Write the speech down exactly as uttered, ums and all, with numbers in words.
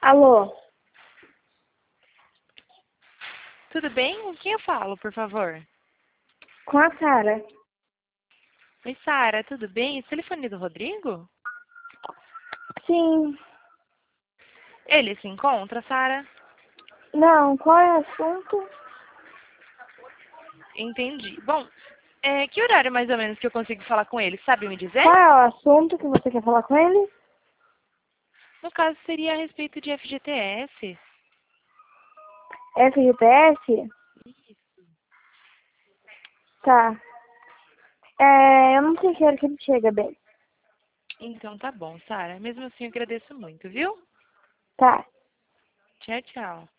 Alô? Tudo bem? Com quem eu falo, por favor? Com a Sara. Oi, Sara, tudo bem? Esse telefone é do Rodrigo? Sim. Ele se encontra, Sara? Não, qual é o assunto? Entendi. Bom, é, que horário mais ou menos que eu consigo falar com ele? Sabe me dizer? Qual é o assunto que você quer falar com ele? No caso, seria a respeito de F G T S. F G T S? Tá. É, eu não sei que hora que ele chega, bem. Então tá bom, Sara. Mesmo assim, eu agradeço muito, viu? Tá. Tchau, tchau.